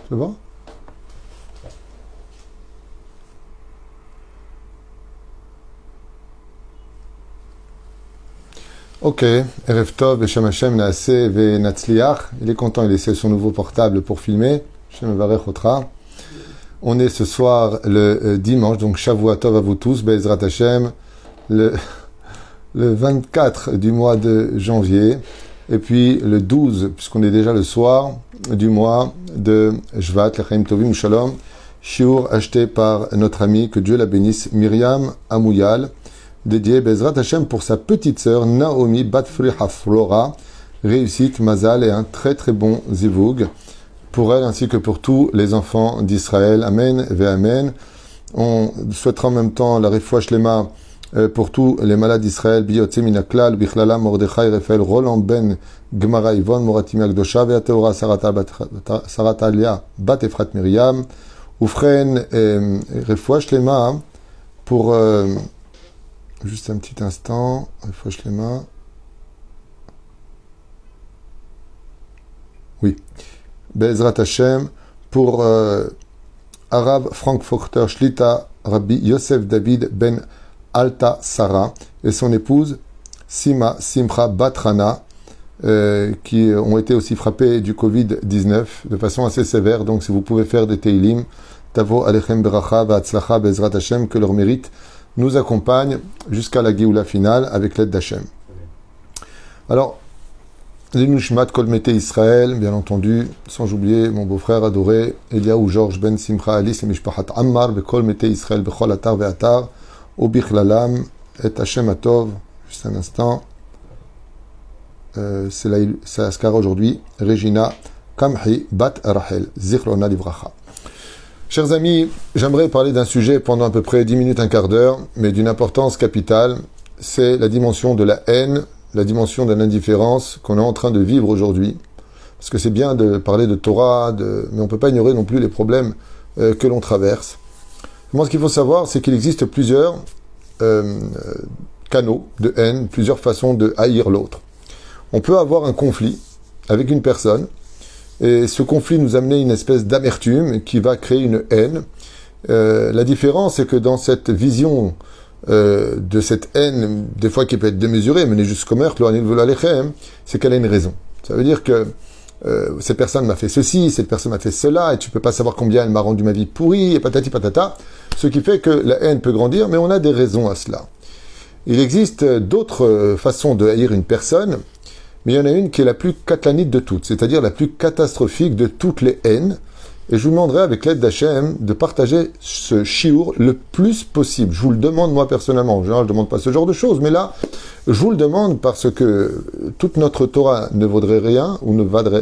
C'est bon? Ok, Erev Tov, Beshem Hashem, Naase, Ve Natzliach. Il est content, il essaie son nouveau portable pour filmer. Shem Varech Otra. On est ce soir le dimanche, donc Shavua Tov à vous tous, Be'ezrat Hashem, le 24 du mois de janvier, et puis le 12, puisqu'on est déjà le soir du mois de Shvat, L'Chaim Tovim Shalom, shiur acheté par notre ami, que Dieu la bénisse, Myriam Amouyal, dédié Be'ezrat Hashem pour sa petite sœur Naomi Batfri Haflora, réussite, mazal et un très très bon zivug pour elle ainsi que pour tous les enfants d'Israël. Amen ve Amen. On souhaitera en même temps la refoua shlema pour tous les malades d'Israël, Biyotze Minaklal, Bichlala, Mordechai, Raphaël, Roland Ben, Gemara, Yvonne, Moratim Akdosha, Veateora, Saratalia, Bat Efrat Miriam, Oufren, refoua shlema pour juste un petit instant, refoua shlema. Oui. Be'ezrat Hashem, pour Arabe Frankfurter Shlita, Rabbi Yosef David Ben Alta Sarah et son épouse Sima Simcha Batrana, qui ont été aussi frappés du Covid-19 de façon assez sévère. Donc si vous pouvez faire des Teilim, Tavo Alechem Beracha Va'atzlacha Be'ezrat Hashem, que leur mérite nous accompagne jusqu'à la Géoula finale avec l'aide d'Hashem. Alors, Linushmat Kol Mete Israël, bien entendu, sans oublier mon beau-frère adoré, Eliaou Georges Ben Simcha Alice et Mishpachat Ammar, Bekol Mete Israël, Bechol Atar Ve'atar, Obichlalam, et Hashem Atov, juste un instant, c'est la Askara aujourd'hui, Regina Kamhi Bat Rachel, Zichrona Livracha. Chers amis, j'aimerais parler d'un sujet pendant à peu près 10 minutes, un quart d'heure, mais d'une importance capitale, c'est la dimension de la haine, la dimension de l'indifférence qu'on est en train de vivre aujourd'hui. Parce que c'est bien de parler de Torah, mais on ne peut pas ignorer non plus les problèmes que l'on traverse. Moi, ce qu'il faut savoir, c'est qu'il existe plusieurs canaux de haine, plusieurs façons de haïr l'autre. On peut avoir un conflit avec une personne, et ce conflit nous amener une espèce d'amertume qui va créer une haine. La différence, c'est que dans cette vision de cette haine, des fois qui peut être démesurée, menée jusqu'au meurtre, c'est qu'elle a une raison. Ça veut dire que cette personne m'a fait ceci, cette personne m'a fait cela, et tu peux pas savoir combien elle m'a rendu ma vie pourrie, et patati patata, ce qui fait que la haine peut grandir, mais on a des raisons à cela. Il existe d'autres façons de haïr une personne, mais il y en a une qui est la plus catlanite de toutes, c'est-à-dire la plus catastrophique de toutes les haines. Et je vous demanderai, avec l'aide d'Hachem, de partager ce shiur le plus possible. Je vous le demande, moi, personnellement. En général, je ne demande pas ce genre de choses, mais là, je vous le demande parce que toute notre Torah ne vaudrait rien, ou ne vaudrait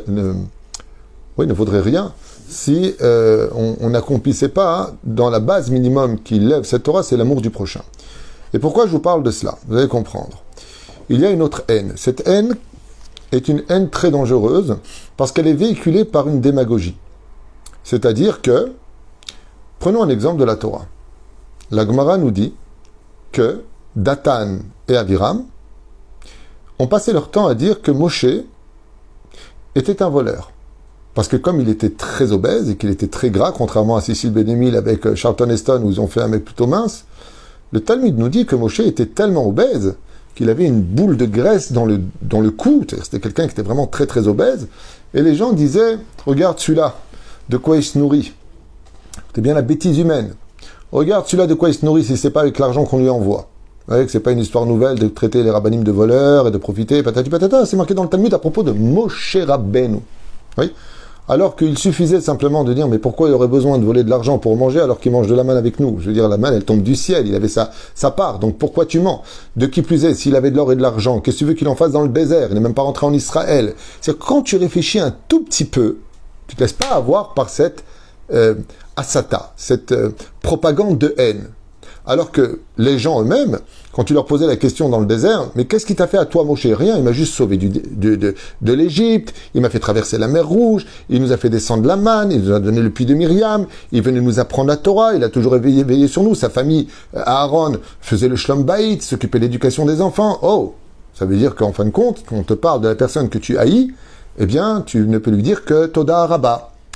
rien, si on n'accomplissait pas, dans la base minimum qui lève cette Torah, c'est l'amour du prochain. Et pourquoi je vous parle de cela? Vous allez comprendre. Il y a une autre haine. Cette haine est une haine très dangereuse, parce qu'elle est véhiculée par une démagogie. C'est-à-dire que, prenons un exemple de la Torah. La Gemara nous dit que Datan et Aviram ont passé leur temps à dire que Moshe était un voleur. Parce que comme il était très obèse et qu'il était très gras, contrairement à Cécile Ben-Émile avec Charlton Heston où ils ont fait un mec plutôt mince, le Talmud nous dit que Moshe était tellement obèse qu'il avait une boule de graisse dans le cou. C'était quelqu'un qui était vraiment très très obèse. Et les gens disaient, regarde celui-là. De quoi il se nourrit? C'est bien la bêtise humaine. Regarde celui-là de quoi il se nourrit si c'est pas avec l'argent qu'on lui envoie. Vous voyez que c'est pas une histoire nouvelle de traiter les rabbinim de voleurs et de profiter, patati patata. C'est marqué dans le Talmud à propos de Moshe Rabbeinu. Oui. Alors qu'il suffisait simplement de dire, mais pourquoi il aurait besoin de voler de l'argent pour manger alors qu'il mange de la manne avec nous? Je veux dire, la manne, elle tombe du ciel, il avait sa part, donc pourquoi tu mens? De qui plus est, s'il avait de l'or et de l'argent, qu'est-ce que tu veux qu'il en fasse dans le désert? Il n'est même pas rentré en Israël. C'est quand tu réfléchis un tout petit peu, tu ne te laisses pas avoir par cette asata, cette propagande de haine. Alors que les gens eux-mêmes, quand tu leur posais la question dans le désert, mais qu'est-ce qui t'a fait à toi, Moshe? Rien, il m'a juste sauvé de l'Égypte, il m'a fait traverser la mer Rouge, il nous a fait descendre la manne, il nous a donné le puits de Myriam, il venait nous apprendre la Torah, il a toujours veillé sur nous, sa famille, Aaron, faisait le Shlom Bayit, s'occupait de l'éducation des enfants. Oh, ça veut dire qu'en fin de compte, quand on te parle de la personne que tu haïs, eh bien, tu ne peux lui dire que Toda Rabba.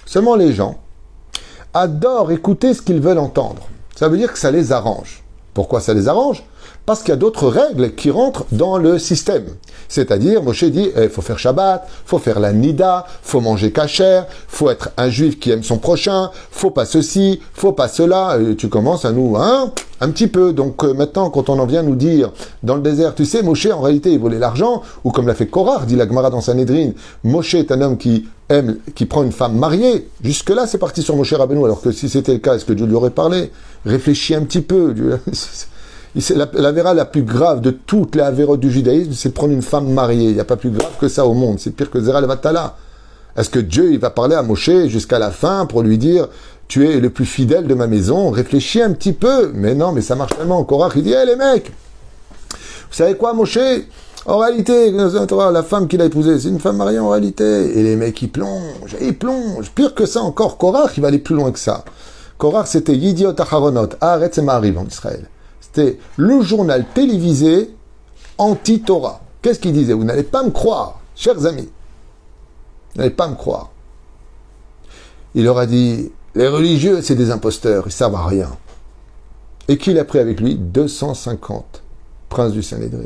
Seulement les gens adorent écouter ce qu'ils veulent entendre. Ça veut dire que ça les arrange. Pourquoi ça les arrange? Parce qu'il y a d'autres règles qui rentrent dans le système. C'est-à-dire, Moshe dit, il faut faire Shabbat, faut faire la Nida, faut manger kasher, faut être un juif qui aime son prochain, faut pas ceci, faut pas cela. Et tu commences à nous, un petit peu. Donc maintenant, quand on en vient nous dire, dans le désert, tu sais, Moshe, en réalité, il volait l'argent, ou comme l'a fait Korach, dit la Gemara dans Sanhedrin, Moshe est un homme qui prend une femme mariée. Jusque-là, c'est parti sur Moshe Rabbeinu, alors que si c'était le cas, est-ce que Dieu lui aurait parlé? Réfléchis un petit peu. La véra la plus grave de toutes les avérotes du judaïsme, c'est de prendre une femme mariée. Il n'y a pas plus grave que ça au monde. C'est pire que Zera Levatala. Est-ce que Dieu il va parler à Moshe jusqu'à la fin pour lui dire « Tu es le plus fidèle de ma maison, réfléchis un petit peu. » Mais non, mais ça marche tellement. Korach, il dit « Hé les mecs, vous savez quoi Moshe? En réalité, la femme qu'il a épousée, c'est une femme mariée en réalité. » Et les mecs, ils plongent. Pire que ça encore. Korach, il va aller plus loin que ça. Korach, c'était Yidiot Acharonot, Haaretz et Ma'ariv en Israël. C'était le journal télévisé anti-Torah. Qu'est-ce qu'il disait? Vous n'allez pas me croire, chers amis. Vous n'allez pas me croire. Il leur a dit, les religieux, c'est des imposteurs, ils ne servent à rien. Et qu'il a pris avec lui 250 princes du Sanhédrin.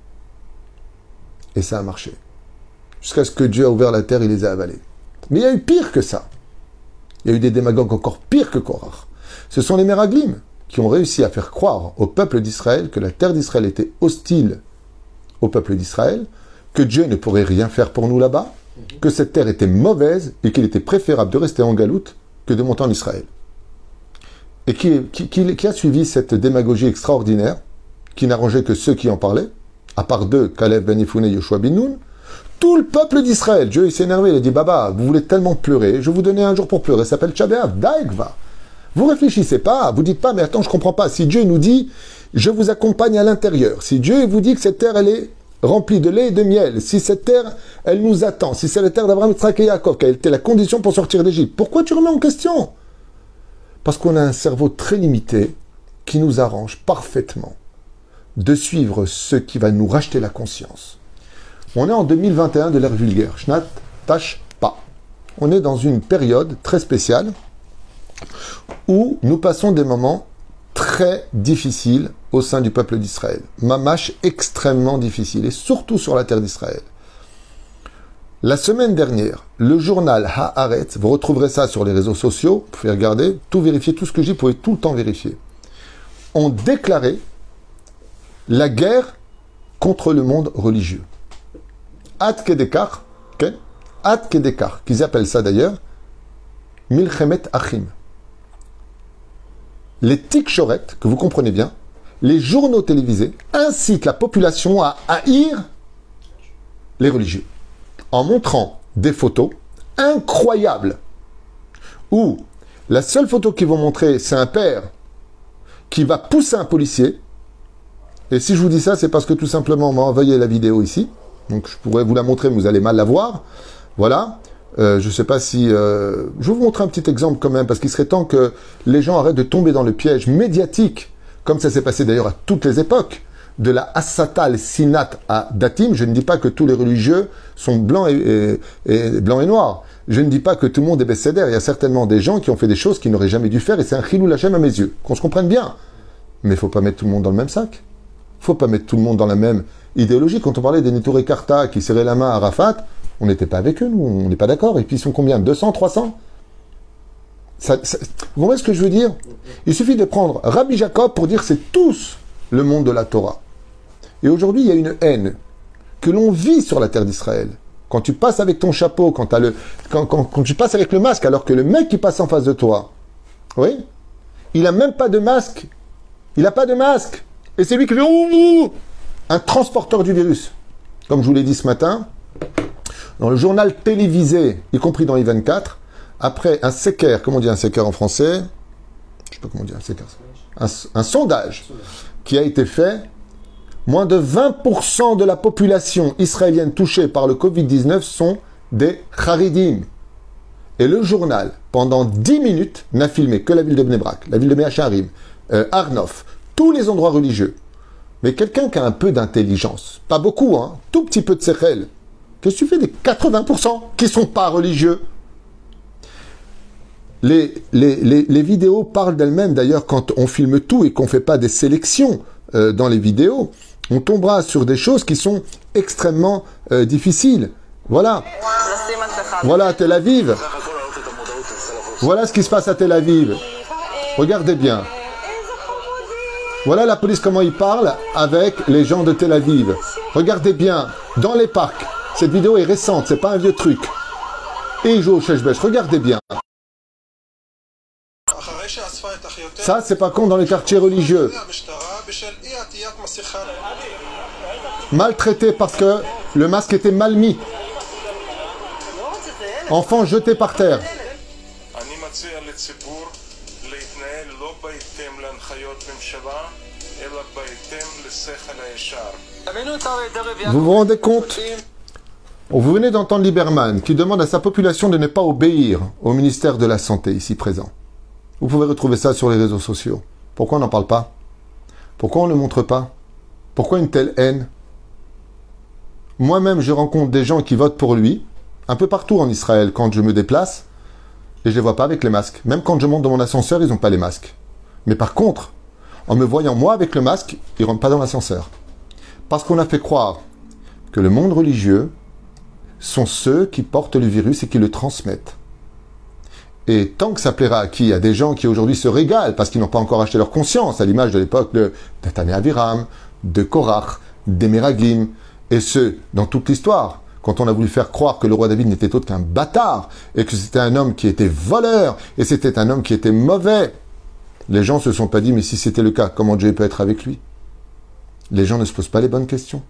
Et ça a marché. Jusqu'à ce que Dieu a ouvert la terre, il les a avalés. Mais il y a eu pire que ça. Il y a eu des démagogues encore pires que Korach. Ce sont les Meraglim qui ont réussi à faire croire au peuple d'Israël que la terre d'Israël était hostile au peuple d'Israël, que Dieu ne pourrait rien faire pour nous là-bas, que cette terre était mauvaise et qu'il était préférable de rester en galoute que de monter en Israël. Et qui a suivi cette démagogie extraordinaire, qui n'arrangeait que ceux qui en parlaient, à part deux, Caleb ben Yefouné et Yoshua bin Nun, tout le peuple d'Israël. Dieu il s'est énervé, il a dit, Baba, vous voulez tellement pleurer, je vais vous donner un jour pour pleurer, ça s'appelle Tchabéav, Daïkva. Vous réfléchissez pas, vous dites pas, mais attends, je comprends pas. Si Dieu nous dit, je vous accompagne à l'intérieur, si Dieu vous dit que cette terre, elle est remplie de lait et de miel, si cette terre, elle nous attend, si c'est la terre d'Abraham, Yitzhak et Yaakov, quelle était la condition pour sortir d'Égypte, pourquoi tu remets en question? Parce qu'on a un cerveau très limité qui nous arrange parfaitement de suivre ce qui va nous racheter la conscience. On est en 2021 de l'ère vulgaire. Shnat Tash Pa. On est dans une période très spéciale où nous passons des moments très difficiles au sein du peuple d'Israël. Mamash extrêmement difficile, et surtout sur la terre d'Israël. La semaine dernière, le journal Haaretz, vous retrouverez ça sur les réseaux sociaux, vous pouvez regarder, tout vérifier, tout ce que je dis, vous pouvez tout le temps vérifier, ont déclaré la guerre contre le monde religieux. Ad Kedekar, okay? Ad Kedekar, qu'ils appellent ça d'ailleurs, Milchemet Achim. Les tikshoret, que vous comprenez bien, les journaux télévisés incitent la population à haïr les religieux, en montrant des photos incroyables, où la seule photo qu'ils vont montrer, c'est un père qui va pousser un policier. Et si je vous dis ça, c'est parce que tout simplement, on m'a envoyé la vidéo ici, donc je pourrais vous la montrer, mais vous allez mal la voir. Voilà. Je ne sais pas si... je vais vous montrer un petit exemple quand même, parce qu'il serait temps que les gens arrêtent de tomber dans le piège médiatique, comme ça s'est passé d'ailleurs à toutes les époques, de la Assatal Sinat à Datim. Je ne dis pas que tous les religieux sont blancs et noirs. Je ne dis pas que tout le monde est Besséder. Il y a certainement des gens qui ont fait des choses qu'ils n'auraient jamais dû faire, et c'est un Chilou Lachem à mes yeux. Qu'on se comprenne bien. Mais il ne faut pas mettre tout le monde dans le même sac. Il ne faut pas mettre tout le monde dans la même idéologie. Quand on parlait des Nitoré Karta qui serraient la main à Arafat, on n'était pas avec eux, nous, on n'est pas d'accord. Et puis ils sont combien? 200, 300? Vous comprenez ce que je veux dire? Il suffit de prendre Rabbi Jacob pour dire c'est tous le monde de la Torah. Et aujourd'hui, il y a une haine que l'on vit sur la terre d'Israël. Quand tu passes avec ton chapeau, quand tu passes avec le masque, alors que le mec qui passe en face de toi, oui, il n'a même pas de masque. Il n'a pas de masque. Et c'est lui qui fait ouh, un transporteur du virus. Comme je vous l'ai dit ce matin, dans le journal télévisé, y compris dans I24, après un séquer, comment on dit un séquer en français? Je ne sais pas comment on dit un séquer. Un sondage qui a été fait, moins de 20% de la population israélienne touchée par le Covid-19 sont des Haridim. Et le journal, pendant 10 minutes, n'a filmé que la ville de Bnei Brak, la ville de Mea Shearim, Arnof, tous les endroits religieux. Mais quelqu'un qui a un peu d'intelligence, pas beaucoup, hein, tout petit peu de sechel, qu'est-ce que tu fais des 80% qui ne sont pas religieux? Les vidéos parlent d'elles-mêmes. D'ailleurs, quand on filme tout et qu'on ne fait pas des sélections dans les vidéos, on tombera sur des choses qui sont extrêmement difficiles. Voilà. Voilà à Tel Aviv. Voilà ce qui se passe à Tel Aviv. Regardez bien. Voilà la police, comment ils parlent avec les gens de Tel Aviv. Regardez bien, dans les parcs. Cette vidéo est récente, c'est pas un vieux truc. Et ils jouent au Sheshbesh. Regardez bien. Ça, c'est par contre dans les quartiers religieux. Maltraité parce que le masque était mal mis. Enfants jetés par terre. Vous vous rendez compte? Vous venez d'entendre Lieberman qui demande à sa population de ne pas obéir au ministère de la Santé ici présent. Vous pouvez retrouver ça sur les réseaux sociaux. Pourquoi on n'en parle pas? Pourquoi on ne le montre pas? Pourquoi une telle haine? Moi-même, je rencontre des gens qui votent pour lui, un peu partout en Israël, quand je me déplace, et je ne les vois pas avec les masques. Même quand je monte dans mon ascenseur, ils n'ont pas les masques. Mais par contre, en me voyant moi avec le masque, ils ne rentrent pas dans l'ascenseur. Parce qu'on a fait croire que le monde religieux sont ceux qui portent le virus et qui le transmettent. Et tant que ça plaira à qui? À des gens qui aujourd'hui se régalent parce qu'ils n'ont pas encore acheté leur conscience, à l'image de l'époque de Datan et Aviram, de Korach, des Meraglim, et ceux, dans toute l'histoire, quand on a voulu faire croire que le roi David n'était autre qu'un bâtard, et que c'était un homme qui était voleur, et c'était un homme qui était mauvais, les gens ne se sont pas dit, mais si c'était le cas, comment Dieu peut être avec lui? Les gens ne se posent pas les bonnes questions.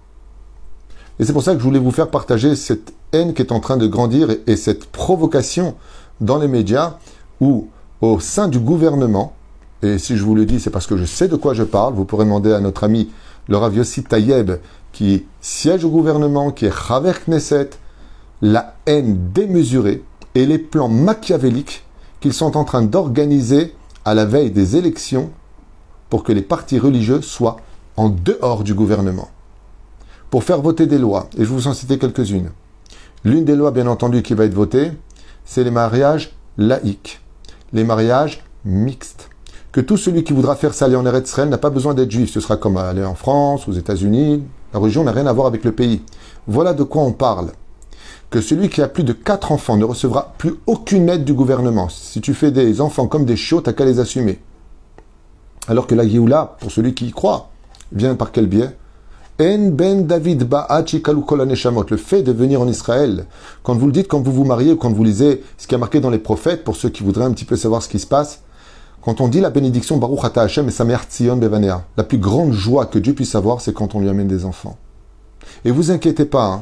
Et c'est pour ça que je voulais vous faire partager cette haine qui est en train de grandir et cette provocation dans les médias ou au sein du gouvernement. Et si je vous le dis, c'est parce que je sais de quoi je parle. Vous pourrez demander à notre ami le Rav Yossi Tayeb, qui siège au gouvernement, qui est Chaver Knesset, la haine démesurée et les plans machiavéliques qu'ils sont en train d'organiser à la veille des élections pour que les partis religieux soient en dehors du gouvernement. Pour faire voter des lois, et je vous en citer quelques-unes. L'une des lois, bien entendu, qui va être votée, c'est les mariages laïques, les mariages mixtes. Que tout celui qui voudra faire ça aller en Eretz Israël n'a pas besoin d'être juif. Ce sera comme aller en France, aux États-Unis. La religion n'a rien à voir avec le pays. Voilà de quoi on parle. Que celui qui a plus de 4 enfants ne recevra plus aucune aide du gouvernement. Si tu fais des enfants comme des chiots, t'as qu'à les assumer. Alors que la Géoula, pour celui qui y croit, vient par quel biais? En ben David ba'achi kalu kol haneshamot. Le fait de venir en Israël, quand vous le dites, quand vous vous mariez, ou quand vous lisez ce qui est marqué dans les prophètes, pour ceux qui voudraient un petit peu savoir ce qui se passe, quand on dit la bénédiction Baruch Ata Hashem et Sameach Tzion Bevanea, la plus grande joie que Dieu puisse avoir, c'est quand on lui amène des enfants. Et vous inquiétez pas, hein,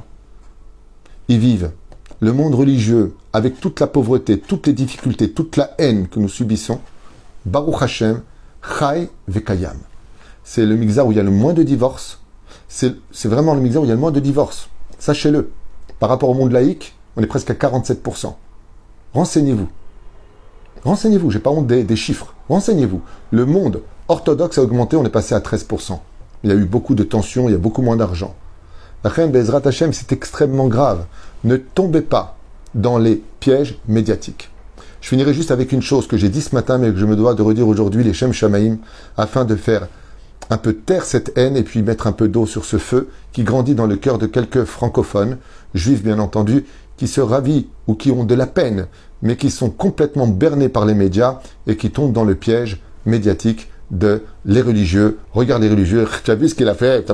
ils vivent le monde religieux avec toute la pauvreté, toutes les difficultés, toute la haine que nous subissons. Baruch Hashem, Chai Vekayam. C'est le mixar où il y a le moins de divorces. C'est vraiment le mixar où il y a le moins de divorces. Sachez-le. Par rapport au monde laïque, on est presque à 47%. Renseignez-vous. Renseignez-vous, j'ai pas honte des chiffres. Renseignez-vous. Le monde orthodoxe a augmenté, on est passé à 13%. Il y a eu beaucoup de tensions, il y a beaucoup moins d'argent. La reine Bezrat Hashem, c'est extrêmement grave. Ne tombez pas dans les pièges médiatiques. Je finirai juste avec une chose que j'ai dit ce matin, mais que je me dois de redire aujourd'hui, les Shem Shamaim, afin de faire un peu taire cette haine et puis mettre un peu d'eau sur ce feu qui grandit dans le cœur de quelques francophones, juifs bien entendu, qui se ravient ou qui ont de la peine, mais qui sont complètement bernés par les médias et qui tombent dans le piège médiatique de les religieux. Regarde les religieux, tu as vu ce qu'il a fait?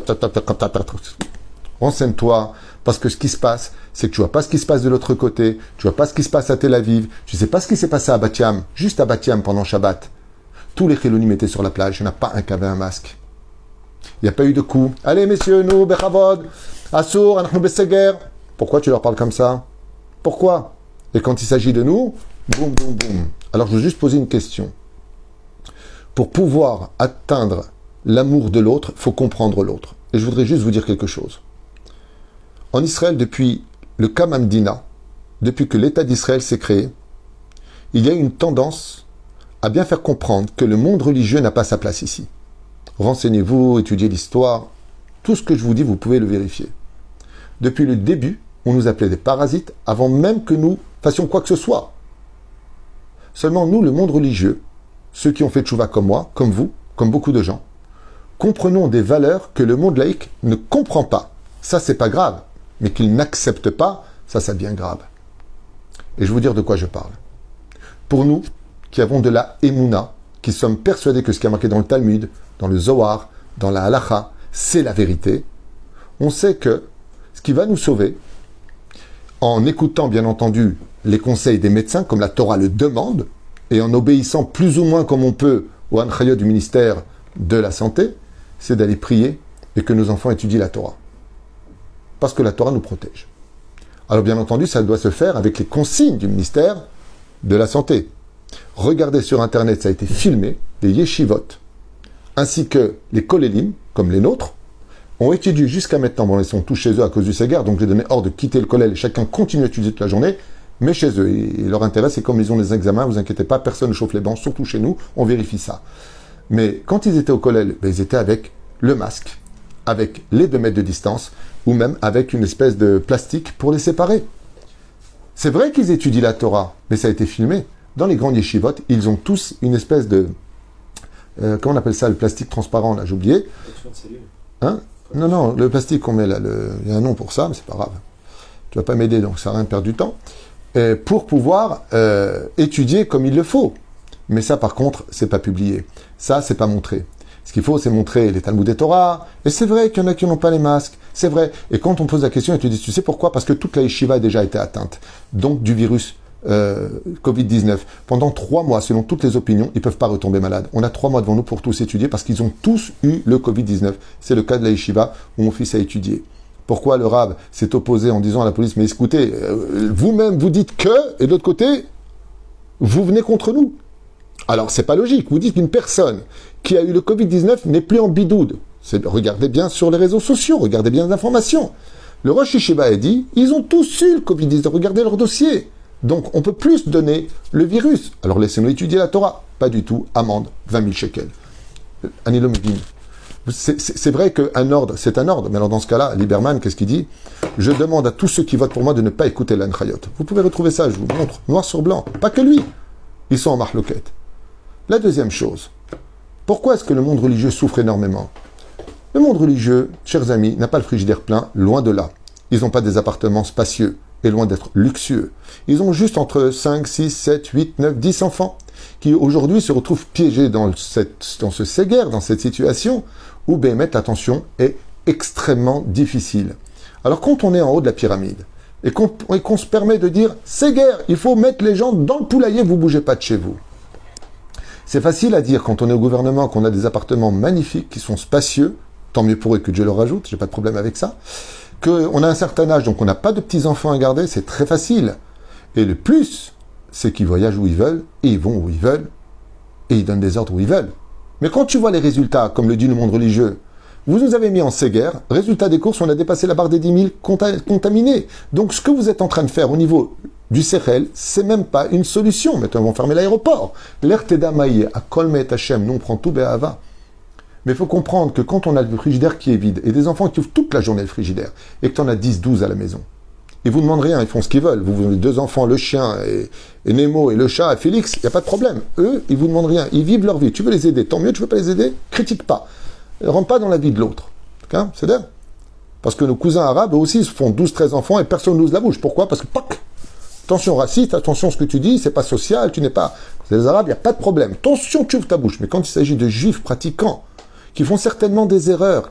Renseigne-toi, parce que ce qui se passe, c'est que tu vois pas ce qui se passe de l'autre côté, tu vois pas ce qui se passe à Tel Aviv, tu sais pas ce qui s'est passé à Bat Yam, juste à Bat Yam pendant Shabbat. Tous les Chilonim étaient sur la plage, il n'y en a pas un qui avait un masque. Il n'y a pas eu de coup. Allez messieurs, nous, Bechavod, Assour, Anachnu Besseger. Pourquoi tu leur parles comme ça? Pourquoi? Et quand il s'agit de nous, boum, boum, boum. Alors je veux juste poser une question. Pour pouvoir atteindre l'amour de l'autre, il faut comprendre l'autre. Et je voudrais juste vous dire quelque chose. En Israël, depuis le Kamamdina, depuis que l'État d'Israël s'est créé, il y a une tendance à bien faire comprendre que le monde religieux n'a pas sa place ici. Renseignez-vous, étudiez l'histoire. Tout ce que je vous dis, vous pouvez le vérifier. Depuis le début, on nous appelait des parasites avant même que nous fassions quoi que ce soit. Seulement nous, le monde religieux, ceux qui ont fait tchouva comme moi, comme vous, comme beaucoup de gens, comprenons des valeurs que le monde laïque ne comprend pas. Ça, c'est pas grave. Mais qu'il n'accepte pas, ça devient grave. Et je vais vous dire de quoi je parle. Pour nous, qui avons de la émouna, qui sommes persuadés que ce qui est marqué dans le Talmud, dans le Zohar, dans la Halacha, c'est la vérité, on sait que ce qui va nous sauver, en écoutant bien entendu les conseils des médecins, comme la Torah le demande, et en obéissant plus ou moins comme on peut au Hanchayot du ministère de la Santé, c'est d'aller prier et que nos enfants étudient la Torah. Parce que la Torah nous protège. Alors bien entendu, ça doit se faire avec les consignes du ministère de la Santé. Regardez sur Internet, ça a été filmé, les yeshivot, ainsi que les kolélim, comme les nôtres, ont étudié jusqu'à maintenant. Bon, ils sont tous chez eux à cause du Séguer, donc j'ai donné ordre de quitter le collège et chacun continue à étudier toute la journée, mais chez eux. Et leur intérêt, c'est comme ils ont les examens, vous inquiétez pas, personne ne chauffe les bancs, surtout chez nous, on vérifie ça. Mais quand ils étaient au collège, ils étaient avec le masque, avec les 2 mètres de distance, ou même avec une espèce de plastique pour les séparer. C'est vrai qu'ils étudient la Torah, mais ça a été filmé. Dans les grandes yeshivot, ils ont tous une espèce de... comment on appelle ça, le plastique transparent, là, j'ai oublié. Hein? Non, le plastique qu'on met là, il y a un nom pour ça, mais c'est pas grave. Tu vas pas m'aider, donc ça sert à rien de perdre du temps. Pour pouvoir étudier comme il le faut. Mais ça, par contre, c'est pas publié. Ça, c'est pas montré. Ce qu'il faut, c'est montrer les Talmud et Torah. Et c'est vrai qu'il y en a qui n'ont pas les masques. C'est vrai. Et quand on pose la question, ils te disent, tu sais pourquoi? Parce que toute la yeshiva a déjà été atteinte. Donc, du virus Covid-19. Pendant 3 mois, selon toutes les opinions, ils ne peuvent pas retomber malades. On a 3 mois devant nous pour tous étudier parce qu'ils ont tous eu le Covid-19. C'est le cas de la yeshiva où mon fils a étudié. Pourquoi le Rav s'est opposé en disant à la police, mais écoutez, vous-même, vous dites que, et de l'autre côté, vous venez contre nous. Alors, c'est pas logique. Vous dites qu'une personne qui a eu le Covid-19 n'est plus en bidoude. Regardez bien sur les réseaux sociaux, regardez bien les informations. Le Rosh Yeshiva a dit, ils ont tous eu le Covid-19, regardez leur dossier. Donc, on peut plus donner le virus. Alors, laissez-nous étudier la Torah. Pas du tout. Amende, 20 000 shekels. Anilo Mevin. C'est vrai qu'un ordre, c'est un ordre. Mais alors, dans ce cas-là, Lieberman, qu'est-ce qu'il dit? Je demande à tous ceux qui votent pour moi de ne pas écouter l'Anchayot. Vous pouvez retrouver ça, je vous montre, noir sur blanc. Pas que lui. Ils sont en marloquette. La deuxième chose. Pourquoi est-ce que le monde religieux souffre énormément? Le monde religieux, chers amis, n'a pas le frigidaire plein, loin de là. Ils n'ont pas des appartements spacieux et loin d'être luxueux. Ils ont juste entre 5, 6, 7, 8, 9, 10 enfants qui aujourd'hui se retrouvent piégés dans ce séguer, dans cette situation où l'attention est extrêmement difficile. Alors quand on est en haut de la pyramide et qu'on se permet de dire « séguer, il faut mettre les gens dans le poulailler, vous ne bougez pas de chez vous ». C'est facile à dire quand on est au gouvernement, qu'on a des appartements magnifiques qui sont spacieux, tant mieux pour eux que Dieu leur rajoute, j'ai pas de problème avec ça, qu'on a un certain âge, donc on n'a pas de petits-enfants à garder, c'est très facile. Et le plus, c'est qu'ils voyagent où ils veulent, et ils vont où ils veulent, et ils donnent des ordres où ils veulent. Mais quand tu vois les résultats, comme le dit le monde religieux, vous nous avez mis en séguer, résultat des courses, on a dépassé la barre des 10 000 contaminés. Donc ce que vous êtes en train de faire au niveau du Sechel, c'est même pas une solution. Maintenant, ils vont fermer l'aéroport. L'air Teda Maïe, à Kolmet Hachem, nous on prend tout Be'ava. Mais il faut comprendre que quand on a le frigidaire qui est vide, et des enfants qui ouvrent toute la journée le frigidaire, et que tu en as 10, 12 à la maison, ils vous demandent rien, ils font ce qu'ils veulent. Vous avez 2 enfants, le chien, et Nemo, et le chat, et Félix, il n'y a pas de problème. Eux, ils vous demandent rien, ils vivent leur vie. Tu veux les aider, tant mieux, tu veux pas les aider, critique pas. Ne rentre pas dans la vie de l'autre. Hein, c'est d'ailleurs. Parce que nos cousins arabes, eux aussi, ils se font 12, 13 enfants, et personne n'ouvre la bouche. Pourquoi? Parce que, pac, attention raciste, attention à ce que tu dis, c'est pas social, tu n'es pas... C'est les arabes, il n'y a pas de problème. Attention, tu ouvres ta bouche. Mais quand il s'agit de juifs pratiquants, qui font certainement des erreurs,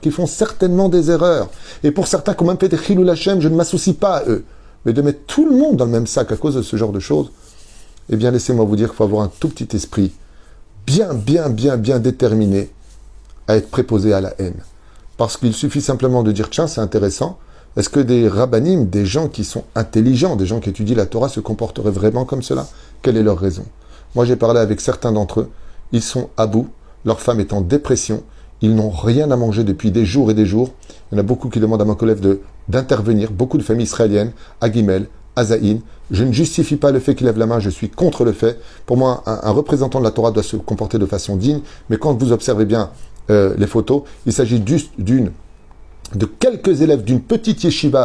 et pour certains qui ont même fait des chilou lachem, je ne m'associe pas à eux, mais de mettre tout le monde dans le même sac à cause de ce genre de choses, eh bien laissez-moi vous dire qu'il faut avoir un tout petit esprit bien déterminé à être préposé à la haine. Parce qu'il suffit simplement de dire, tiens, c'est intéressant, est-ce que des rabbinim, des gens qui sont intelligents, des gens qui étudient la Torah se comporteraient vraiment comme cela? Quelle est leur raison? Moi j'ai parlé avec certains d'entre eux, ils sont à bout, leur femme est en dépression, ils n'ont rien à manger depuis des jours et des jours. Il y en a beaucoup qui demandent à mon collègue d'intervenir, beaucoup de familles israéliennes, à Gimel, à Zaïn. Je ne justifie pas le fait qu'il lève la main, je suis contre le fait. Pour moi, un représentant de la Torah doit se comporter de façon digne, mais quand vous observez bien les photos, il s'agit juste de quelques élèves d'une petite yeshiva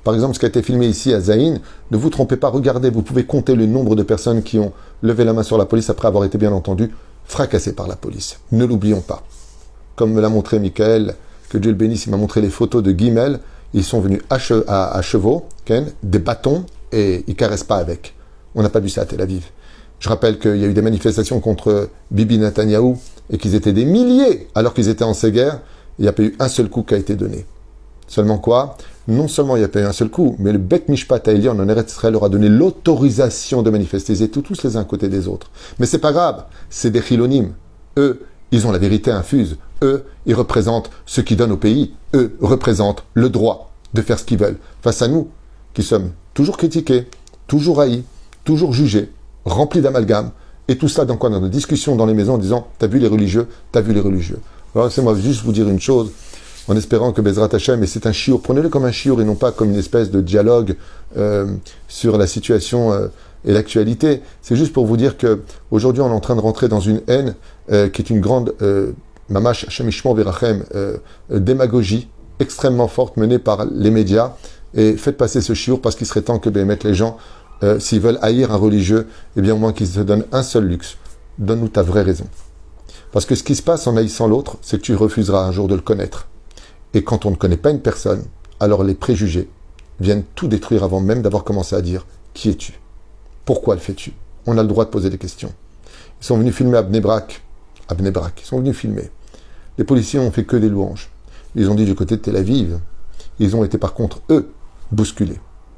Par exemple, ce qui a été filmé ici à Zaïn, ne vous trompez pas, regardez, vous pouvez compter le nombre de personnes qui ont levé la main sur la police après avoir été, bien entendu, fracassées par la police. Ne l'oublions pas. Comme me l'a montré Michael, que Dieu le bénisse, il m'a montré les photos de Guimel. Ils sont venus à chevaux, Ken, des bâtons, et ils caressent pas avec. On n'a pas vu ça à Tel Aviv. Je rappelle qu'il y a eu des manifestations contre Bibi Netanyahou et qu'ils étaient des milliers alors qu'ils étaient en ces guerres. Il n'y a pas eu un seul coup qui a été donné. Seulement quoi? Non seulement il n'y a pas eu un seul coup, mais le Bet Mishpat Haïlion en Eretz Israël leur a donné l'autorisation de manifester. Ils étaient tous les uns à côté des autres. Mais c'est pas grave, c'est des chilonim. Eux, ils ont la vérité infuse. Eux, ils représentent ce qui donne au pays. Eux représentent le droit de faire ce qu'ils veulent. Face à nous, qui sommes toujours critiqués, toujours haïs, toujours jugés, remplis d'amalgames, et tout ça dans quoi? Dans nos discussions dans les maisons en disant « T'as vu les religieux? T'as vu les religieux ?» Alors laissez-moi juste vous dire une chose, en espérant que Bezrat Hashem, et c'est un chiour, prenez-le comme un chiour et non pas comme une espèce de dialogue sur la situation et l'actualité. C'est juste pour vous dire que aujourd'hui on est en train de rentrer dans une haine qui est une grande mamash Hashem Ishmor Verachem démagogie extrêmement forte menée par les médias. Et faites passer ce chiour parce qu'il serait temps que les gens, s'ils veulent haïr un religieux, eh bien au moins qu'ils se donnent un seul luxe. Donne-nous ta vraie raison. Parce que ce qui se passe en haïssant l'autre, c'est que tu refuseras un jour de le connaître. Et quand on ne connaît pas une personne, alors les préjugés viennent tout détruire avant même d'avoir commencé à dire « Qui es-tu ? Pourquoi le fais-tu » On a le droit de poser des questions. Ils sont venus filmer à Bnei Brak. Ils sont venus filmer. Les policiers ont fait que des louanges. Ils ont dit du côté de Tel Aviv. Ils ont été par contre, eux, bousculés.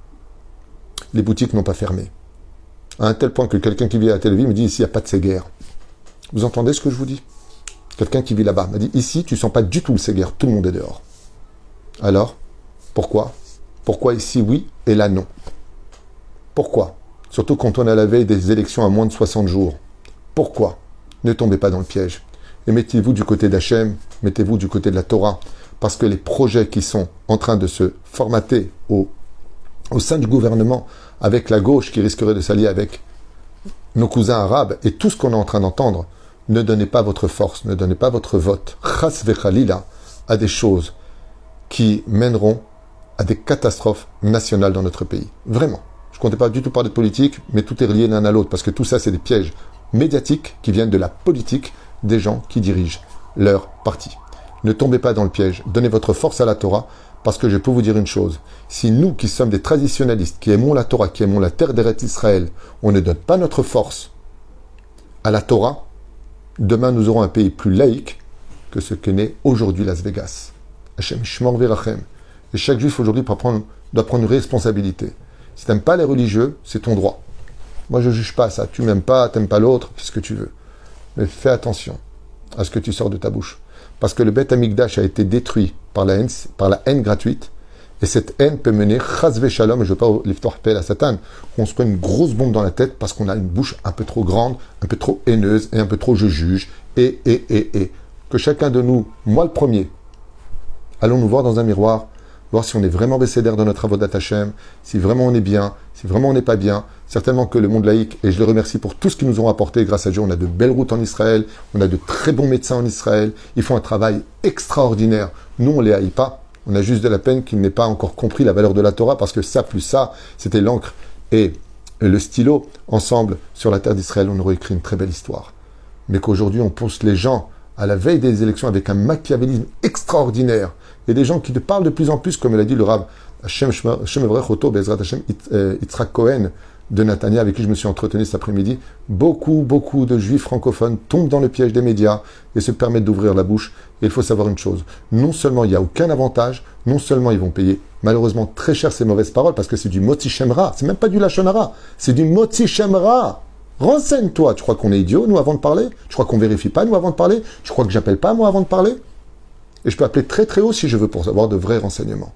Les boutiques n'ont pas fermé. À un tel point que quelqu'un qui vit à Tel Aviv me dit « Ici, il n'y a pas de séguerre. » Vous entendez ce que je vous dis? Quelqu'un qui vit là-bas m'a dit « Ici, tu ne sens pas du tout le séguerre. Tout le monde est dehors. » Alors, pourquoi? Pourquoi ici oui et là non? Pourquoi? Surtout quand on est à la veille des élections à moins de 60 jours. Pourquoi? Ne tombez pas dans le piège. Et mettez-vous du côté d'Hachem, mettez-vous du côté de la Torah. Parce que les projets qui sont en train de se formater au sein du gouvernement, avec la gauche qui risquerait de s'allier avec nos cousins arabes, et tout ce qu'on est en train d'entendre, ne donnez pas votre force, ne donnez pas votre vote, chas vechalila, à des choses qui mèneront à des catastrophes nationales dans notre pays. Vraiment. Je ne comptais pas du tout parler de politique, mais tout est relié l'un à l'autre, parce que tout ça, c'est des pièges médiatiques qui viennent de la politique des gens qui dirigent leur parti. Ne tombez pas dans le piège, donnez votre force à la Torah, parce que je peux vous dire une chose, si nous qui sommes des traditionnalistes, qui aimons la Torah, qui aimons la terre d'Eretz Israël, on ne donne pas notre force à la Torah, demain nous aurons un pays plus laïque que ce qu'est né aujourd'hui Las Vegas. Hashem Shmor Verachem. Et chaque juif aujourd'hui doit prendre une responsabilité. Si tu n'aimes pas les religieux, c'est ton droit. Moi je ne juge pas ça. Tu m'aimes pas, tu n'aimes pas l'autre, fais ce que tu veux. Mais fais attention à ce que tu sors de ta bouche. Parce que le Beth Amikdash a été détruit par la haine gratuite. Et cette haine peut mener, chasve shalom, et je ne veux pas l'iftor à Satan, qu'on se prenne une grosse bombe dans la tête parce qu'on a une bouche un peu trop grande, un peu trop haineuse, et un peu trop je juge, et. Que chacun de nous, moi le premier, allons nous voir dans un miroir, voir si on est vraiment bécédaire dans notre avodat Hashem, si vraiment on est bien, si vraiment on n'est pas bien. Certainement que le monde laïque, et je les remercie pour tout ce qu'ils nous ont apporté, grâce à Dieu, on a de belles routes en Israël, on a de très bons médecins en Israël, ils font un travail extraordinaire. Nous, on ne les haït pas, on a juste de la peine qu'ils n'aient pas encore compris la valeur de la Torah, parce que ça plus ça, c'était l'encre et le stylo, ensemble, sur la terre d'Israël, on aurait écrit une très belle histoire. Mais qu'aujourd'hui, on pousse les gens à la veille des élections avec un machiavélisme extraordinaire. Il y a des gens qui te parlent de plus en plus, comme l'a dit le Rav Hashem Evrech Oto Bezrat Hashem Yitzhak Cohen de Natania, avec qui je me suis entretenu cet après-midi. Beaucoup de juifs francophones tombent dans le piège des médias et se permettent d'ouvrir la bouche. Et il faut savoir une chose, non seulement il n'y a aucun avantage, non seulement ils vont payer malheureusement très cher ces mauvaises paroles, parce que c'est du motzi shem ra, c'est même pas du lachon hara, c'est du motzi shem ra. Renseigne-toi, tu crois qu'on est idiot, nous, avant de parler? Tu crois qu'on vérifie pas, nous, avant de parler? Tu crois que j'appelle pas, moi, avant de parler? Et je peux appeler très très haut si je veux pour avoir de vrais renseignements.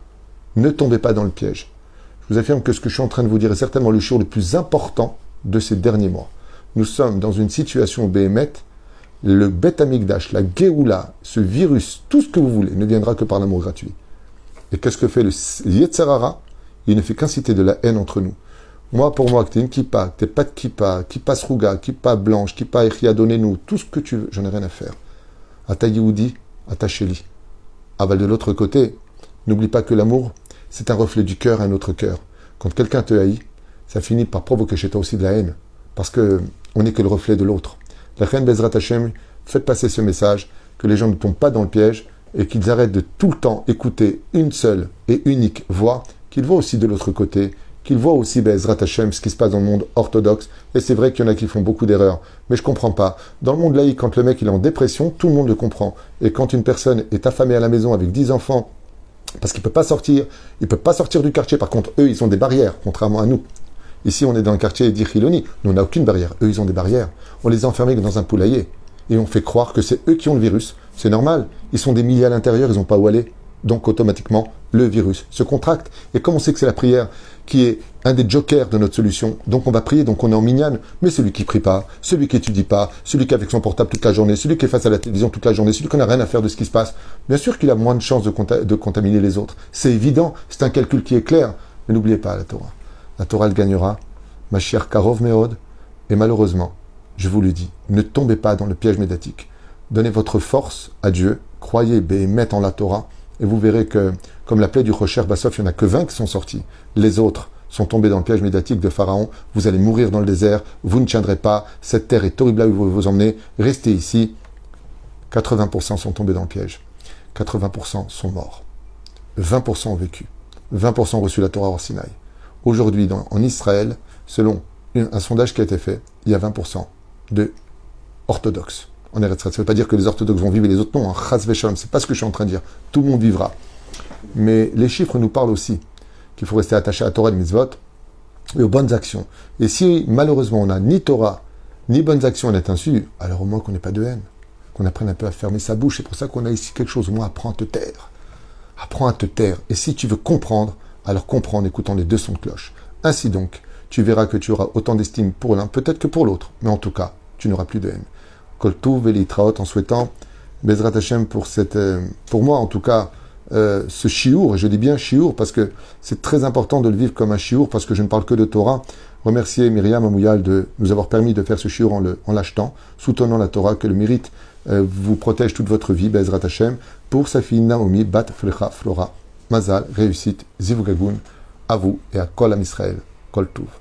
Ne tombez pas dans le piège. Je vous affirme que ce que je suis en train de vous dire est certainement le jour le plus important de ces derniers mois. Nous sommes dans une situation béhémeth, le Beth Amikdash, la Géoula, ce virus, tout ce que vous voulez, ne viendra que par l'amour gratuit. Et qu'est-ce que fait le Yetzer Hara? Il ne fait qu'inciter de la haine entre nous. Moi, pour moi, que tu es une kippa, que tu n'es pas de kippa srouga, kippa blanche, kippa echia, donnez-nous, tout ce que tu veux, j'en ai rien à faire. À ta Yehoudi, à ta Chéli. Aval de l'autre côté, n'oublie pas que l'amour, c'est un reflet du cœur à un autre cœur. Quand quelqu'un te haït, ça finit par provoquer chez toi aussi de la haine. Parce que on n'est que le reflet de l'autre. La reine Bezrat Hashem, faites passer ce message, que les gens ne tombent pas dans le piège et qu'ils arrêtent de tout le temps écouter une seule et unique voix, qu'ils voient aussi de l'autre côté, qu'ils voient aussi Bezrat Hashem, ce qui se passe dans le monde orthodoxe. Et c'est vrai qu'il y en a qui font beaucoup d'erreurs, mais je comprends pas. Dans le monde laïque, quand le mec il est en dépression, tout le monde le comprend. Et quand une personne est affamée à la maison avec 10 enfants, parce qu'il peut pas sortir du quartier, par contre, eux, ils ont des barrières, contrairement à nous. Ici, on est dans le quartier d'Ichiloni, nous, on n'a aucune barrière. Eux, ils ont des barrières. On les a enfermés dans un poulailler. Et on fait croire que c'est eux qui ont le virus. C'est normal. Ils sont des milliers à l'intérieur, ils n'ont pas où aller. Donc, automatiquement, le virus se contracte. Et comme on sait que c'est la prière qui est un des jokers de notre solution, donc on va prier, donc on est en mignonne. Mais celui qui prie pas, celui qui étudie pas, celui qui est avec son portable toute la journée, celui qui est face à la télévision toute la journée, celui qui n'a rien à faire de ce qui se passe, bien sûr qu'il a moins de chances de contaminer les autres. C'est évident, c'est un calcul qui est clair. Mais n'oubliez pas la Torah. La Torah, elle gagnera. Ma chère Karov Meod. Et malheureusement, je vous le dis, ne tombez pas dans le piège médiatique. Donnez votre force à Dieu, croyez Béhémet en la Torah, et vous verrez que, comme la plaie du Rocher Bassof, il n'y en a que 20 qui sont sortis. Les autres sont tombés dans le piège médiatique de Pharaon. Vous allez mourir dans le désert, vous ne tiendrez pas, cette terre est horrible là où vous vous emmenez, restez ici. 80% sont tombés dans le piège. 80% sont morts. 20% ont vécu. 20% ont reçu la Torah hors Sinaï. Aujourd'hui, en Israël, selon un sondage qui a été fait, il y a 20% de orthodoxes en Eretz Israël. Ça ne veut pas dire que les orthodoxes vont vivre et les autres non. Chas v'shalom, c'est pas ce que je suis en train de dire. Tout le monde vivra. Mais les chiffres nous parlent aussi qu'il faut rester attaché à la Torah et mitzvot et aux bonnes actions. Et si malheureusement on n'a ni Torah ni bonnes actions à être insu, alors au moins qu'on n'ait pas de haine, qu'on apprenne un peu à fermer sa bouche. C'est pour ça qu'on a ici quelque chose. Au moins apprends à te taire. Apprends à te taire. Et si tu veux comprendre, alors comprends en écoutant les deux sons de cloche. Ainsi donc, tu verras que tu auras autant d'estime pour l'un, peut-être que pour l'autre, mais en tout cas, tu n'auras plus de haine. Kol Tov Velitraot, en souhaitant Bezrat Hashem pour moi en tout cas, ce chiour, et je dis bien chiour parce que c'est très important de le vivre comme un chiour, parce que je ne parle que de Torah. Remercier Myriam Amouyal de nous avoir permis de faire ce chiour en l'achetant, soutenant la Torah, que le mérite vous protège toute votre vie, Bezrat Hashem, pour sa fille Naomi, Bat Flecha Flora, Mazal, réussite, Zivugagun, à vous et à Kol Am Israël, Kol Tov.